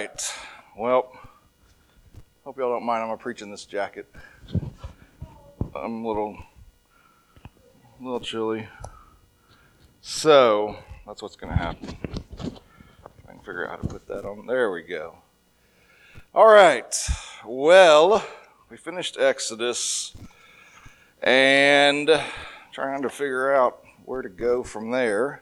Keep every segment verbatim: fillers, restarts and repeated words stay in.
right. Well, hope y'all don't mind. I'm preaching this jacket. I'm a little, a little chilly. So that's what's going to happen. I can figure out how to put that on. There we go. All right. Well, we finished Exodus and trying to figure out where to go from there.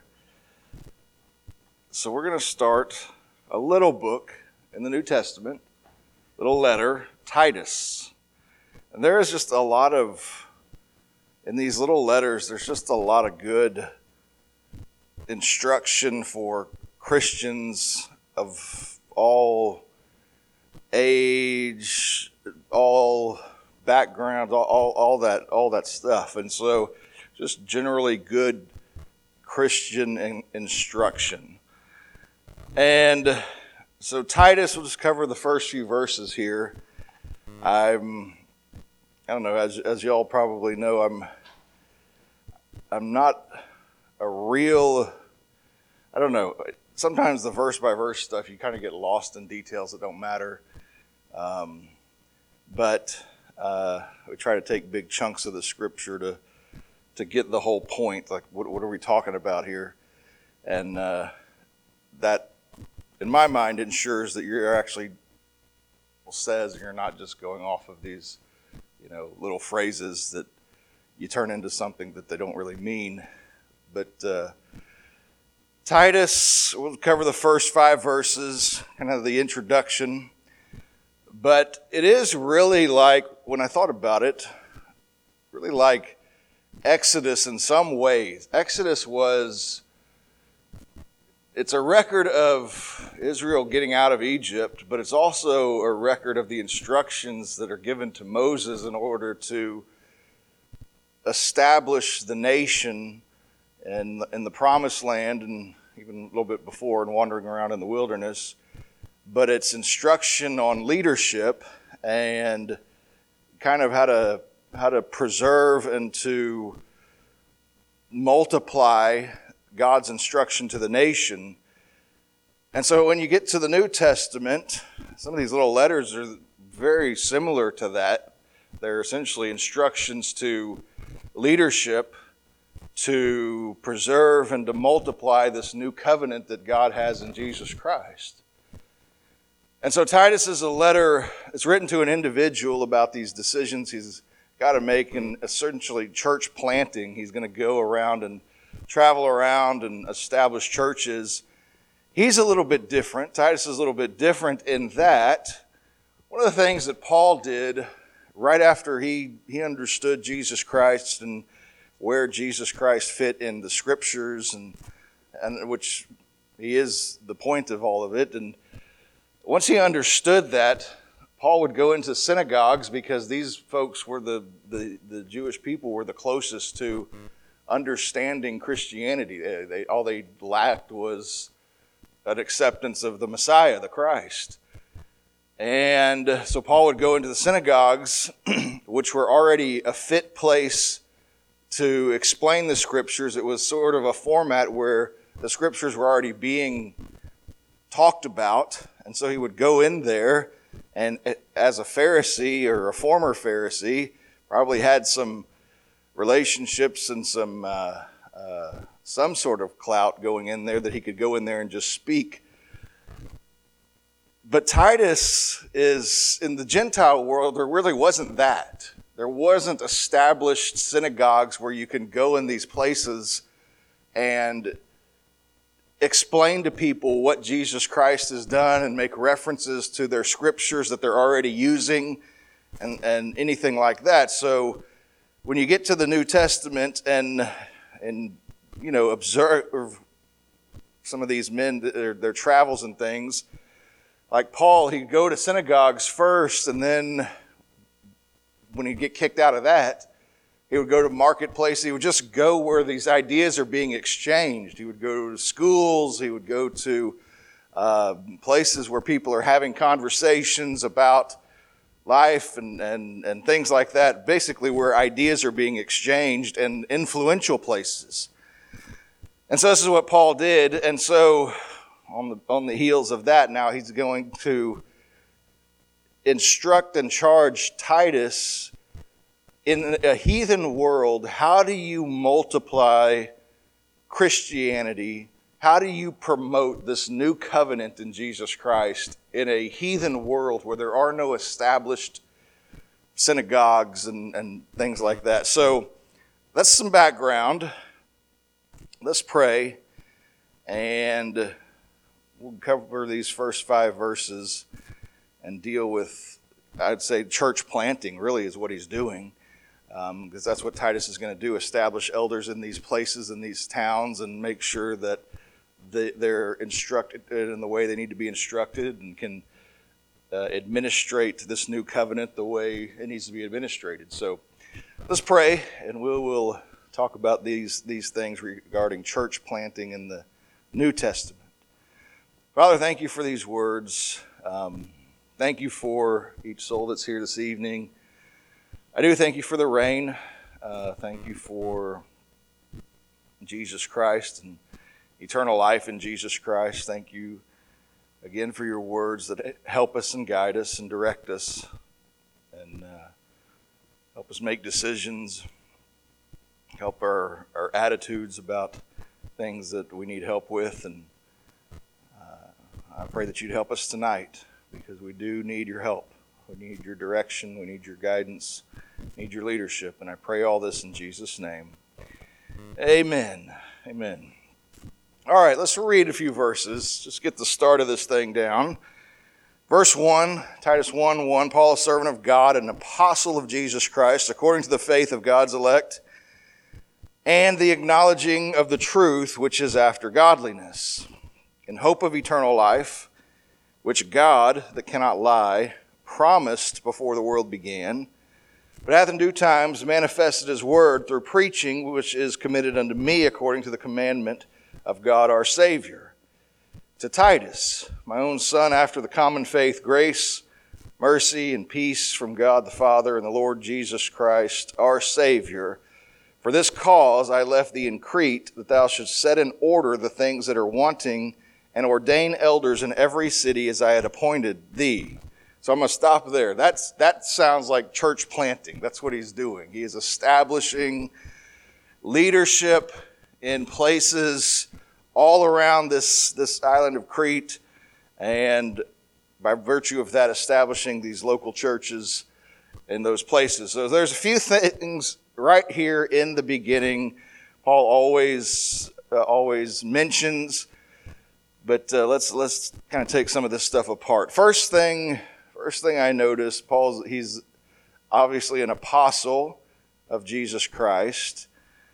So we're going to start a little book in the New Testament, little letter, Titus. And there is just a lot of, in these little letters, there's just a lot of good instruction for Christians of all age, all backgrounds, all, all, all that, all that stuff. And so just generally good Christian in, instruction. And so Titus, we'll just cover the first few verses here. I'm, I don't know, as as y'all probably know, I'm, I'm not a real, I don't know, sometimes the verse by verse stuff, you kind of get lost in details that don't matter. Um, but uh, we try to take big chunks of the scripture to to get the whole point, like what, what are we talking about here? And uh, that, in my mind, ensures that you're actually says you're not just going off of these, you know, little phrases that you turn into something that they don't really mean. But uh, Titus, we'll cover the first five verses, kind of the introduction. But it is really like, when I thought about it, really like Exodus in some ways. Exodus was, it's a record of Israel getting out of Egypt, but it's also a record of the instructions that are given to Moses in order to establish the nation in, in the promised land, and even a little bit before, and wandering around in the wilderness. But it's instruction on leadership and kind of how to how to preserve and to multiply God's instruction to the nation. And so when you get to the New Testament, some of these little letters are very similar to that. They're essentially instructions to leadership to preserve and to multiply this new covenant that God has in Jesus Christ. And so Titus is a letter, it's written to an individual about these decisions he's got to make in essentially church planting. He's going to go around and travel around and establish churches. He's a little bit different. Titus is a little bit different in that one of the things that Paul did right after he, he understood Jesus Christ and where Jesus Christ fit in the scriptures, and, and which he is the point of all of it. And once he understood that, Paul would go into synagogues, because these folks were the, the, the Jewish people were the closest to understanding Christianity. They, they, all they lacked was an acceptance of the Messiah, the Christ. And so Paul would go into the synagogues, which were already a fit place to explain the scriptures. It was sort of a format where the scriptures were already being talked about. And so he would go in there, and as a Pharisee or a former Pharisee, probably had some relationships and some uh, uh, some sort of clout going in there that he could go in there and just speak. But Titus is, in the Gentile world, there really wasn't that. There wasn't established synagogues where you can go in these places and explain to people what Jesus Christ has done and make references to their scriptures that they're already using and, and anything like that. So when you get to the New Testament and, and you know, observe some of these men, their, their travels and things, like Paul, he'd go to synagogues first, and then when he'd get kicked out of that, he would go to marketplace. He would just go where these ideas are being exchanged. He would go to schools. He would go to uh, places where people are having conversations about life and, and, and things like that, basically where ideas are being exchanged, and influential places. And so this is what Paul did. And so on the on the heels of that, now he's going to instruct and charge Titus in a heathen world. How do you multiply Christianity? How do you promote this new covenant in Jesus Christ in a heathen world where there are no established synagogues and, and things like that? So that's some background. Let's pray, and we'll cover these first five verses and deal with, I'd say, church planting really is what he's doing, um, because that's what Titus is going to do, establish elders in these places, in these towns, and make sure that they, they're instructed in the way they need to be instructed and can uh, administrate this new covenant the way it needs to be administrated. So let's pray, and we will talk about these, these things regarding church planting in the New Testament. Father, thank you for these words. Um, thank you for each soul that's here this evening. I do thank you for the rain. Uh, thank you for Jesus Christ and eternal life in Jesus Christ. Thank you again for your words that help us and guide us and direct us and uh, help us make decisions, help our, our attitudes about things that we need help with. And uh, I pray that you'd help us tonight, because we do need your help. We need your direction. We need your guidance. We need your leadership. And I pray all this in Jesus' name. Amen. Amen. All right, let's read a few verses. Just get the start of this thing down. Verse one, Titus one one, Paul, a servant of God, an apostle of Jesus Christ, according to the faith of God's elect, and the acknowledging of the truth which is after godliness, in hope of eternal life, which God, that cannot lie, promised before the world began, but hath in due times manifested his word through preaching, which is committed unto me according to the commandment of God our Savior. To Titus, my own son, after the common faith, grace, mercy, and peace from God the Father and the Lord Jesus Christ our Savior. For this cause I left thee in Crete, that thou shouldst set in order the things that are wanting, and ordain elders in every city as I had appointed thee. So I'm going to stop there. That's, that sounds like church planting. That's what he's doing. He is establishing leadership in places all around this, this island of Crete, and by virtue of that, establishing these local churches in those places. So there's a few things right here in the beginning Paul always uh, always mentions, but uh, let's let's kind of take some of this stuff apart. First thing, first thing I noticed, Paul's he's obviously an apostle of Jesus Christ,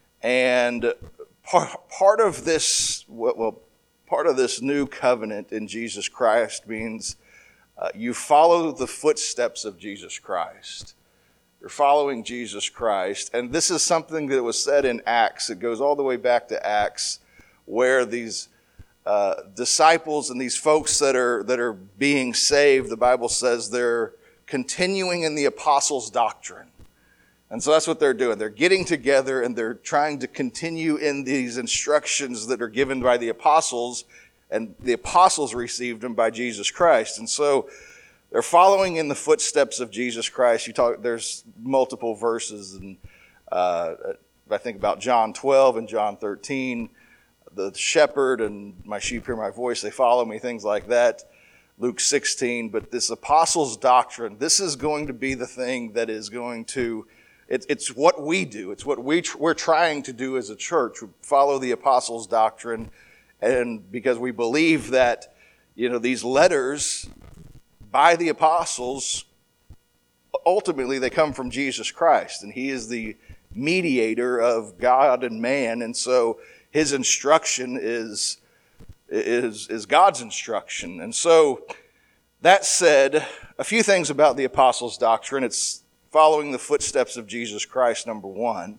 and part part of this well part of this new covenant in Jesus Christ means uh, you follow the footsteps of Jesus Christ. You're following Jesus Christ. And this is something that was said in Acts. It goes all the way back to Acts, where these uh, disciples and these folks that are that are being saved, the Bible says they're continuing in the apostles' doctrine. And so that's what they're doing. They're getting together and they're trying to continue in these instructions that are given by the apostles, and the apostles received them by Jesus Christ. And so they're following in the footsteps of Jesus Christ. You talk. There's multiple verses, and uh, I think about John twelve and John thirteen. The shepherd and my sheep hear my voice; they follow me. Things like that. Luke sixteen. But this apostles' doctrine, this is going to be the thing that is going to. It, it's what we do. It's what we tr- we're trying to do as a church. We follow the apostles' doctrine, and because we believe that, you know, these letters by the apostles, ultimately they come from Jesus Christ, and he is the mediator of God and man, and so his instruction is is is God's instruction. And so, that said, a few things about the apostles' doctrine. It's following the footsteps of Jesus Christ, number one.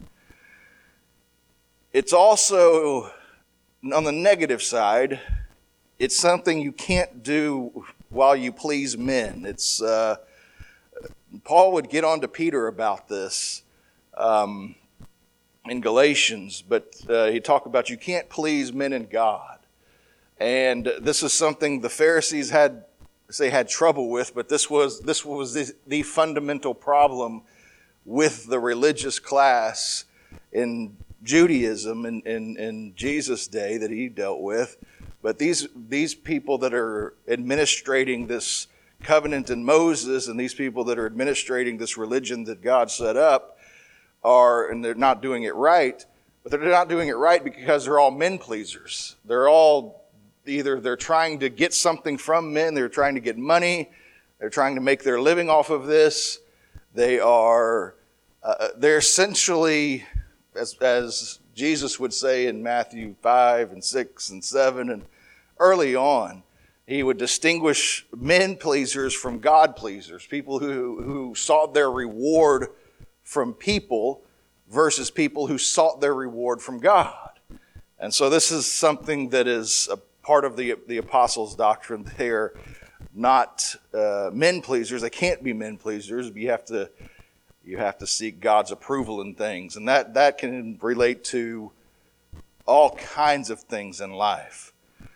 It's also, on the negative side, it's something you can't do while you please men. It's uh, Paul would get on to Peter about this um, in Galatians, but uh, he talked about you can't please men and God. And this is something the Pharisees had, say, had trouble with, but this was this was the, the fundamental problem with the religious class in Judaism in, in, in Jesus' day that he dealt with. But these these people that are administrating this covenant in Moses, and these people that are administrating this religion that God set up, are, and they're not doing it right, but they're not doing it right because they're all men pleasers. They're all either they're trying to get something from men, they're trying to get money, they're trying to make their living off of this. They are, uh, they're essentially, as, as Jesus would say in Matthew five and six and seven, and early on, he would distinguish men pleasers from God pleasers, people who, who sought their reward from people versus people who sought their reward from God. And so this is something that is a part of the, the apostles' doctrine. They're not uh, men pleasers. They can't be men pleasers. You have to you have to seek God's approval in things. And that, that can relate to all kinds of things in life.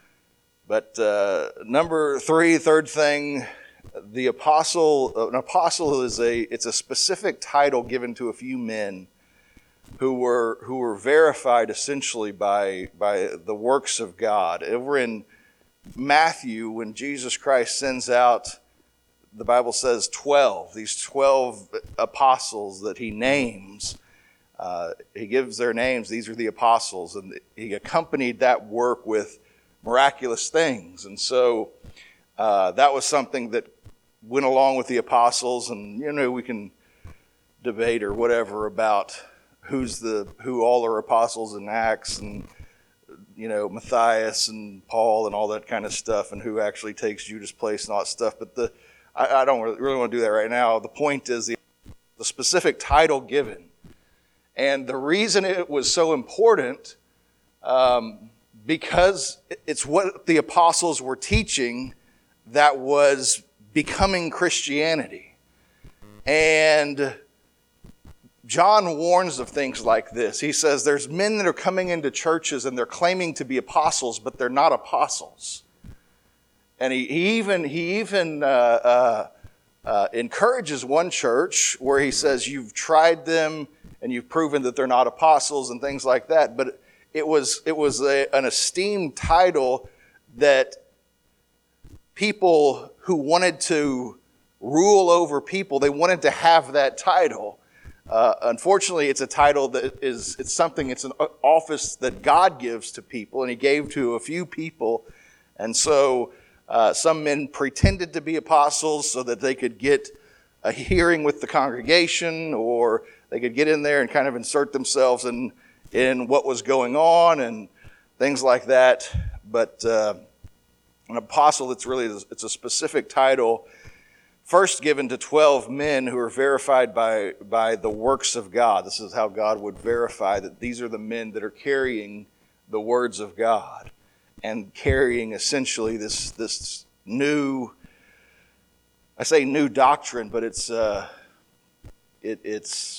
But uh, number three, third thing, the apostle, an apostle is a, it's a specific title given to a few men who were who were verified essentially by by the works of God. Over in Matthew, when Jesus Christ sends out, the Bible says twelve, these twelve apostles that he names, uh, he gives their names. These are the apostles, and he accompanied that work with miraculous things. And so uh, that was something that went along with the apostles. And you know, we can debate or whatever about who's the who all are apostles in Acts, and you know, Matthias and Paul and all that kind of stuff, and who actually takes Judas' place and all that stuff. But the I, I don't really want to do that right now. The point is the, the specific title given, and the reason it was so important, um, because it's what the apostles were teaching that was becoming Christianity. And John warns of things like this. He says there's men that are coming into churches and they're claiming to be apostles, but they're not apostles. And he, he even he even uh, uh, uh, encourages one church where he says you've tried them and you've proven that they're not apostles and things like that. But it was it was a, an esteemed title that people who wanted to rule over people, they wanted to have that title. Uh, unfortunately, it's a title that is, it's something, it's an office that God gives to people, and he gave to a few people. And so uh, some men pretended to be apostles so that they could get a hearing with the congregation, or they could get in there and kind of insert themselves in, in what was going on and things like that. But uh, an apostle, it's really, it's a specific title first given to twelve men who are verified by, by the works of God. This is how God would verify that these are the men that are carrying the words of God and carrying essentially this, this new, I say new doctrine, but it's, uh, it, it's,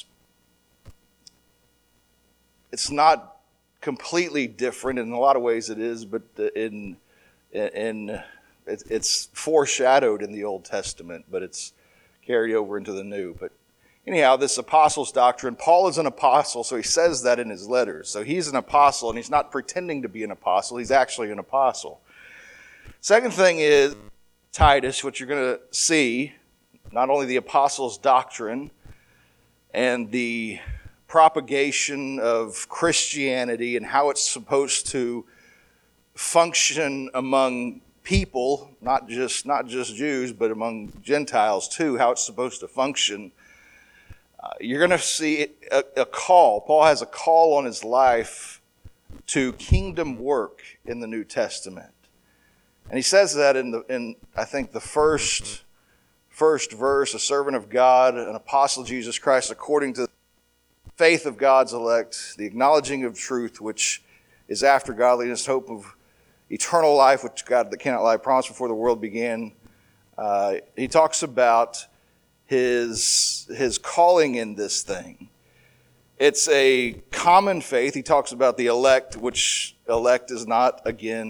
it's not completely different. In a lot of ways it is, but in, in, it's foreshadowed in the Old Testament, but it's carried over into the New. But anyhow, this apostles' doctrine, Paul is an apostle, so he says that in his letters. So he's an apostle, and he's not pretending to be an apostle. He's actually an apostle. Second thing is Titus, what you're going to see, not only the apostles' doctrine and the propagation of Christianity and how it's supposed to function among people, not just not just Jews, but among Gentiles too, how it's supposed to function. Uh, you're going to see a, a call. Paul has a call on his life to kingdom work in the New Testament. And he says that in, the, in I think, the first, first verse, a servant of God, an apostle of Jesus Christ, according to the faith of God's elect, the acknowledging of truth, which is after godliness, hope of eternal life, which God that cannot lie promised before the world began. Uh, he talks about his, his calling in this thing. It's a common faith. He talks about the elect, which elect is not, again,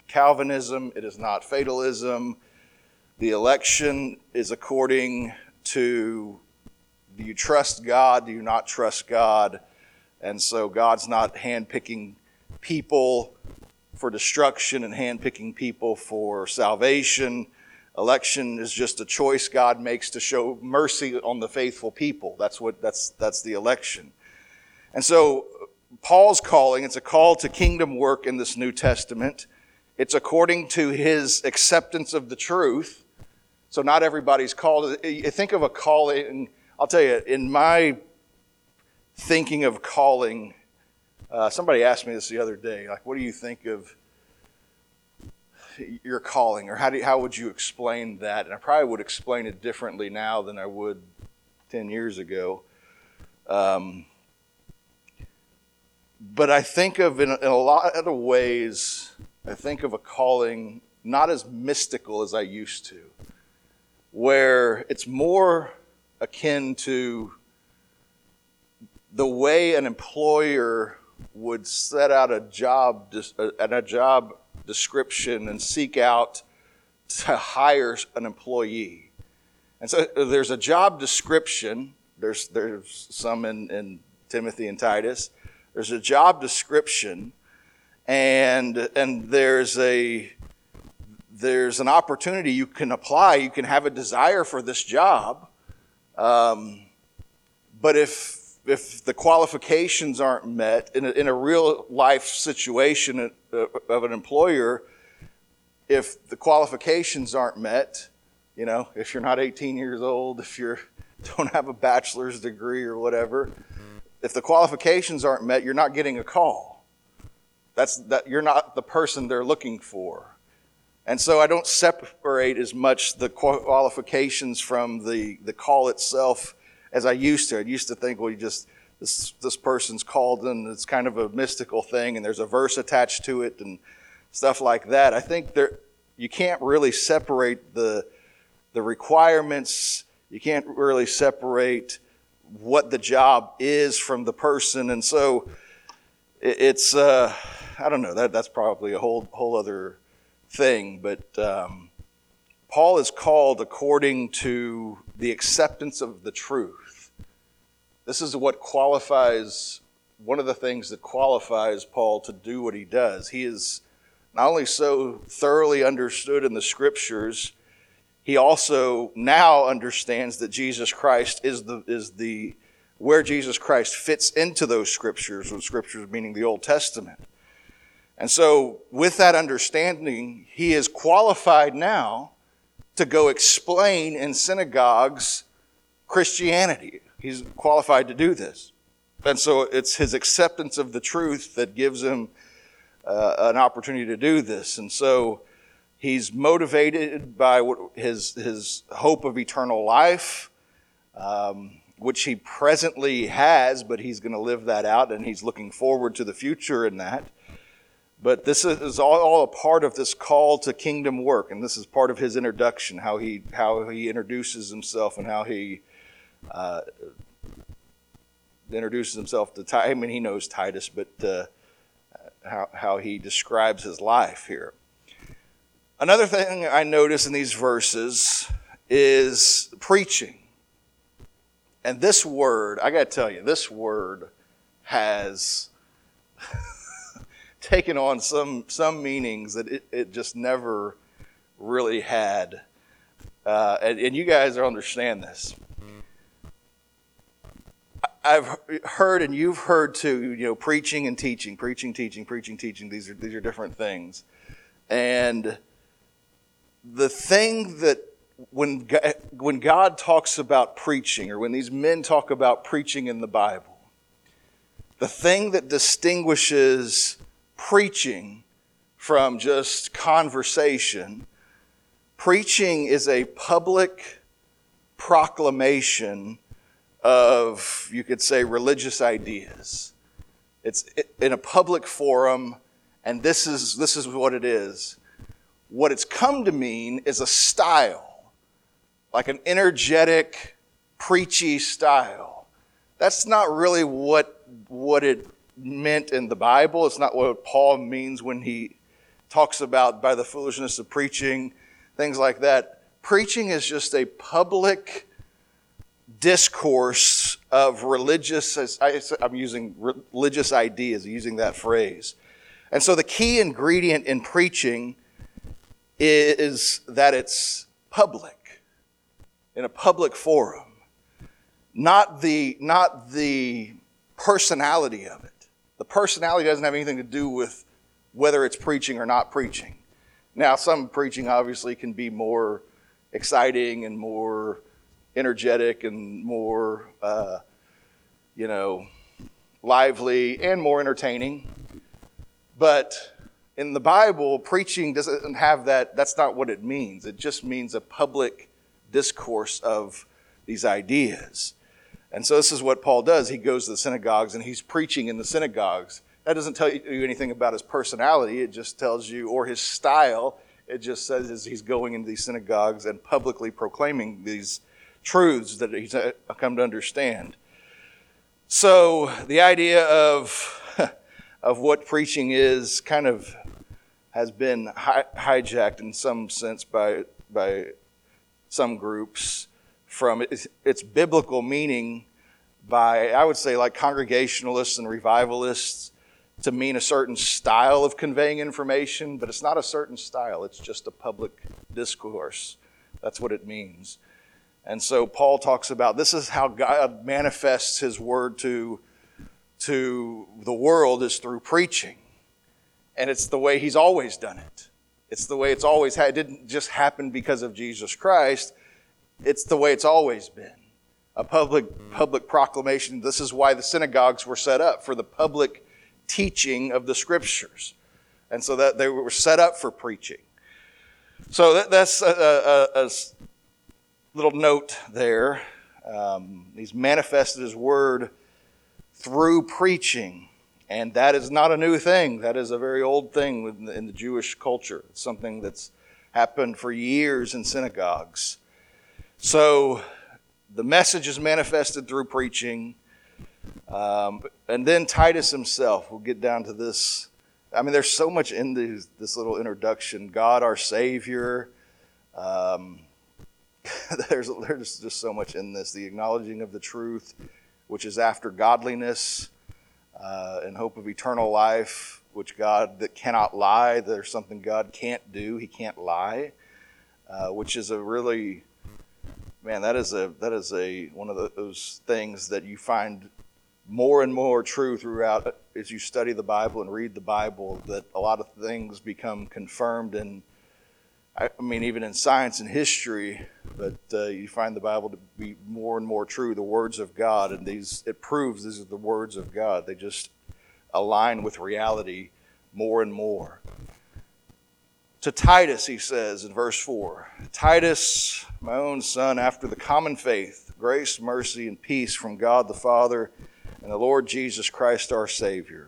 Calvinism. It is not fatalism. The election is according to, do you trust God? Do you not trust God? And so God's not handpicking people for destruction and handpicking people for salvation. Election is just a choice God makes to show mercy on the faithful people. That's what that's that's the election. And so Paul's calling, it's a call to kingdom work in this New Testament. It's according to his acceptance of the truth. So not everybody's called. You think of a calling, I'll tell you, in my thinking of calling, uh, somebody asked me this the other day, like, what do you think of your calling, or how do you, how would you explain that? And I probably would explain it differently now than I would ten years ago. Um, but I think of, in a, in a lot of ways, I think of a calling not as mystical as I used to, where it's more akin to the way an employer would set out a job and a job description and seek out to hire an employee. And so there's a job description. There's there's some in, in Timothy and Titus. There's a job description, and and there's a there's an opportunity you can apply. You can have a desire for this job, um, but if if the qualifications aren't met in a, in a real life situation of an employer, if the qualifications aren't met, you know, if you're not eighteen years old, if you don't have a bachelor's degree or whatever, if the qualifications aren't met, you're not getting a call. That's that you're not the person they're looking for. And so I don't separate as much the qualifications from the, the call itself as I used to. I used to think, well, you just, this this person's called and it's kind of a mystical thing and there's a verse attached to it and stuff like that. I think there you can't really separate the the requirements. You can't really separate what the job is from the person. And so it, it's, uh, I don't know, that that's probably a whole whole other thing. But um, Paul is called according to the acceptance of the truth. This is what qualifies, one of the things that qualifies Paul to do what he does. He is not only so thoroughly understood in the scriptures, he also now understands that Jesus Christ is the is the where Jesus Christ fits into those scriptures, those scriptures meaning the Old Testament. And so with that understanding, he is qualified now to go explain in synagogues Christianity. He's qualified to do this. And so it's his acceptance of the truth that gives him uh, an opportunity to do this. And so he's motivated by what, his, his hope of eternal life, um, which he presently has, but he's going to live that out, and he's looking forward to the future in that. But this is all, all a part of this call to kingdom work, and this is part of his introduction, how he how he introduces himself and how he uh, introduces himself to Titus. I mean, he knows Titus, but uh, how how he describes his life here. Another thing I notice in these verses is preaching, and this word, I got to tell you, this word has taken on some some meanings that it, it just never really had. Uh, and, and you guys understand this. I've heard, and you've heard too, you know, preaching and teaching, preaching, teaching, preaching, teaching. These are these are different things. And the thing that when when God talks about preaching, or when these men talk about preaching in the Bible, the thing that distinguishes preaching from just conversation, preaching is a public proclamation of, you could say, religious ideas. It's in a public forum, and this is this is what it is. What it's come to mean is a style, like an energetic, preachy style. That's not really what what it meant in the Bible. It's not what Paul means when he talks about by the foolishness of preaching, things like that. Preaching is just a public discourse of religious, I'm using religious ideas, using that phrase. And so the key ingredient in preaching is that it's public, in a public forum. Not the, not the personality of it. The personality doesn't have anything to do with whether it's preaching or not preaching. Now, some preaching obviously can be more exciting and more energetic and more, uh, you know, lively and more entertaining. But in the Bible, preaching doesn't have that. That's not what it means. It just means a public discourse of these ideas. And so this is what Paul does. He goes to the synagogues and he's preaching in the synagogues. That doesn't tell you anything about his personality. It just tells you, or his style. It just says as he's going into these synagogues and publicly proclaiming these truths that he's come to understand. So the idea of of what preaching is kind of has been hi- hijacked in some sense by by some groups from its, its biblical meaning by, I would say, like Congregationalists and revivalists, to mean a certain style of conveying information, but it's not a certain style. It's just a public discourse. That's what it means. And so Paul talks about this is how God manifests his word to, to the world, is through preaching. And it's the way he's always done it. It's the way it's always had. It didn't just happen because of Jesus Christ. It's the way it's always been. A public, public proclamation. This is why the synagogues were set up, for the public teaching of the Scriptures. And so that they were set up for preaching. So that, that's a, a, a little note there. Um, he's manifested his word through preaching. And that is not a new thing. That is a very old thing in the, in the Jewish culture. It's something that's happened for years in synagogues. So the message is manifested through preaching. Um, and then Titus himself, we'll get down to this. I mean, there's so much in this, this little introduction. God, our Savior. Um, there's, there's just so much in this. The acknowledging of the truth, which is after godliness, uh, and hope of eternal life, which God that cannot lie. There's something God can't do. He can't lie, uh, which is a really, man, that is a that is a one of those things that you find more and more true throughout as you study the Bible and read the Bible, that a lot of things become confirmed, and I mean even in science and history, but uh, you find the Bible to be more and more true, the words of God, and these it proves these are the words of God. They just align with reality more and more. To Titus, he says in verse four, Titus, my own son, after the common faith, grace, mercy, and peace from God the Father and the Lord Jesus Christ our Savior.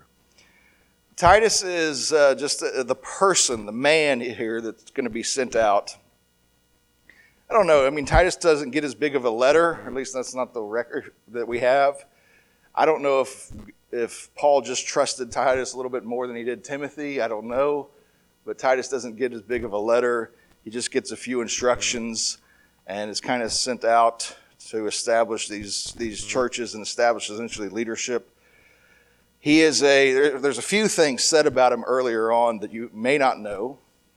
Titus is uh, just the, the person, the man here that's going to be sent out. I don't know. I mean, Titus doesn't get as big of a letter. At least that's not the record that we have. I don't know if if Paul just trusted Titus a little bit more than he did Timothy. I don't know. But Titus doesn't get as big of a letter. He just gets a few instructions and is kind of sent out to establish these, these churches and establish essentially leadership. He is a, there, there's a few things said about him earlier on that you may not know.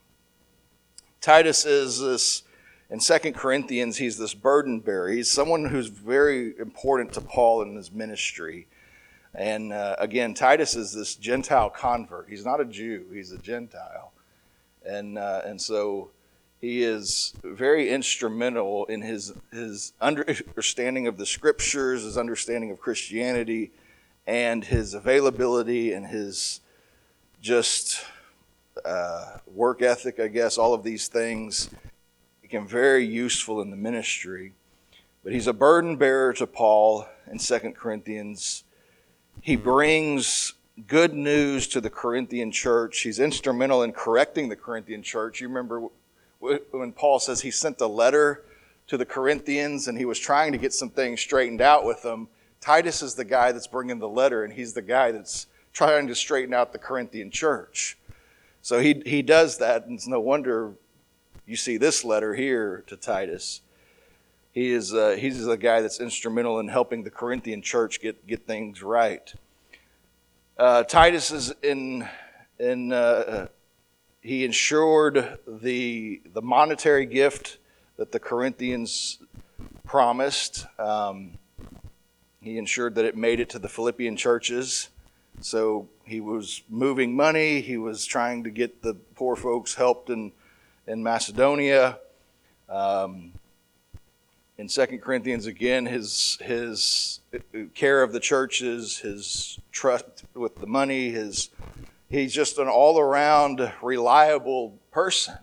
Titus is this, in Second Corinthians, he's this burden bearer. He's someone who's very important to Paul in his ministry. And uh, again, Titus is this Gentile convert. He's not a Jew, he's a Gentile. And uh, and so he is very instrumental in his, his understanding of the Scriptures, his understanding of Christianity, and his availability and his just uh, work ethic, I guess, all of these things became very useful in the ministry. But he's a burden bearer to Paul in Second Corinthians. He brings good news to the Corinthian church. He's instrumental in correcting the Corinthian church. You remember when Paul says he sent a letter to the Corinthians and he was trying to get some things straightened out with them. Titus is the guy that's bringing the letter, and he's the guy that's trying to straighten out the Corinthian church. So he he does that, and it's no wonder you see this letter here to Titus. He is uh, he's a guy that's instrumental in helping the Corinthian church get get things right. Uh, Titus is in in uh, he ensured the the monetary gift that the Corinthians promised. Um, he ensured that it made it to the Philippian churches. So he was moving money. He was trying to get the poor folks helped in, in Macedonia. Um, in Second Corinthians, again, his his care of the churches, his trust with the money, his he's just an all-around reliable person.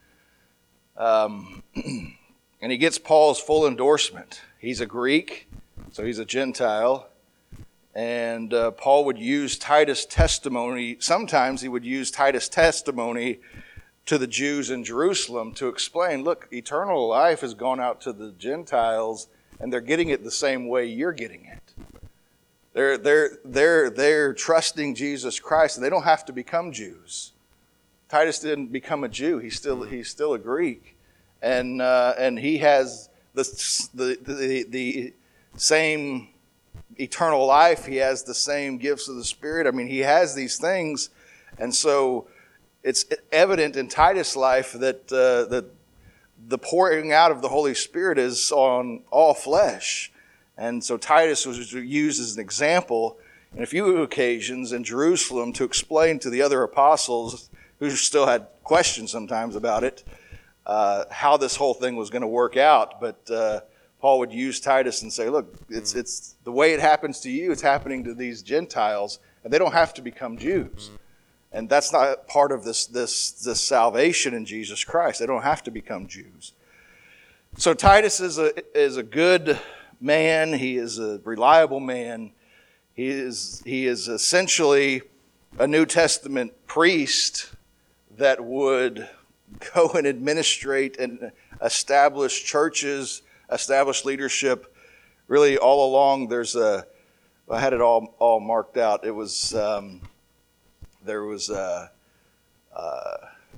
Um, and he gets Paul's full endorsement. He's a Greek, so he's a Gentile. And uh, Paul would use Titus' testimony. Sometimes he would use Titus' testimony to the Jews in Jerusalem to explain, look, eternal life has gone out to the Gentiles, and they're getting it the same way you're getting it. They're, they're, they're, they're trusting Jesus Christ, and they don't have to become Jews. Titus didn't become a Jew. He's still, he's still a Greek. And, uh, and he has the, the, the, the same eternal life. He has the same gifts of the Spirit. I mean, he has these things. And so it's evident in Titus' life that uh, that the pouring out of the Holy Spirit is on all flesh. And so Titus was used as an example in a few occasions in Jerusalem to explain to the other apostles, who still had questions sometimes about it, uh, how this whole thing was going to work out. But uh, Paul would use Titus and say, look, it's it's the way it happens to you, it's happening to these Gentiles, and they don't have to become Jews. And that's not part of this this this salvation in Jesus Christ. They don't have to become Jews. So Titus is a is a good man. He is a reliable man. He is he is essentially a New Testament priest that would go and administrate and establish churches, establish leadership. Really, all along, there's a. I had it all all marked out. It was. Um, There was, uh, uh,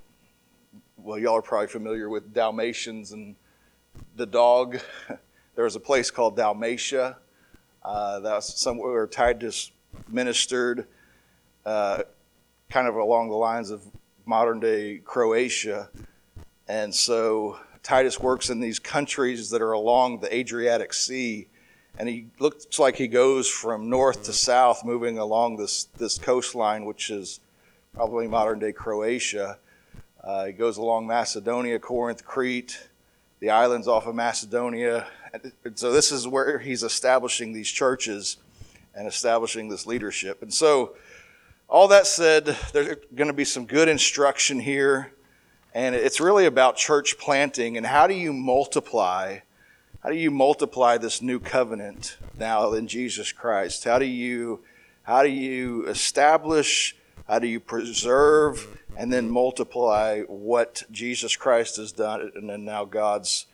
well, y'all are probably familiar with Dalmatians and the dog. There was a place called Dalmatia. Uh, that was somewhere where Titus ministered, uh, kind of along the lines of modern-day Croatia. And so Titus works in these countries that are along the Adriatic Sea. And he looks like he goes from north to south, moving along this, this coastline, which is probably modern-day Croatia. Uh, he goes along Macedonia, Corinth, Crete, the islands off of Macedonia. And so this is where he's establishing these churches and establishing this leadership. And so all that said, there's going to be some good instruction here. And it's really about church planting and how do you multiply How do you multiply this new covenant now in Jesus Christ? How do you, how do you establish, how do you preserve, and then multiply what Jesus Christ has done, and then now God's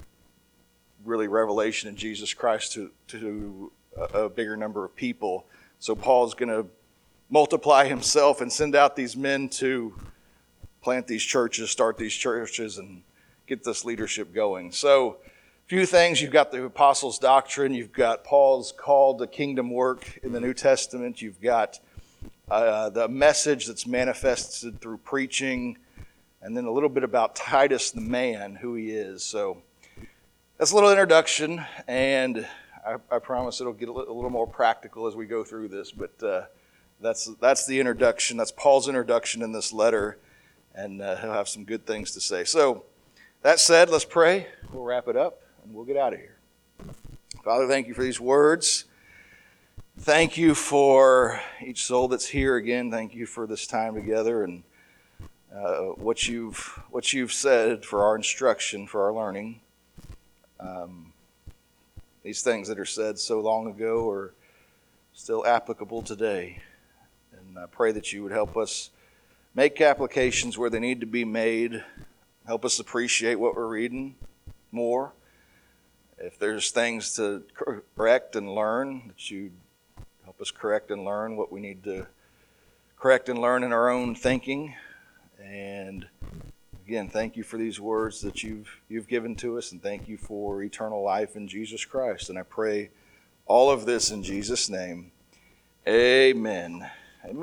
really revelation in Jesus Christ to, to a, a bigger number of people. So Paul's going to multiply himself and send out these men to plant these churches, start these churches, and get this leadership going. So few things. You've got the apostles' doctrine. You've got Paul's call to kingdom work in the New Testament. You've got uh, the message that's manifested through preaching. And then a little bit about Titus the man, who he is. So that's a little introduction. And I, I promise it'll get a little, a little more practical as we go through this. But uh, that's, that's the introduction. That's Paul's introduction in this letter. And uh, he'll have some good things to say. So that said, let's pray. We'll wrap it up. And we'll get out of here. Father, thank you for these words. Thank you for each soul that's here again. Thank you for this time together and uh, what you've what you've said for our instruction, for our learning. Um, these things that are said so long ago are still applicable today. And I pray that you would help us make applications where they need to be made. Help us appreciate what we're reading more. If there's things to correct and learn, that you help us correct and learn what we need to correct and learn in our own thinking. And again, thank you for these words that you've you've given to us, and thank you for eternal life in Jesus Christ. And I pray all of this in Jesus' name. Amen.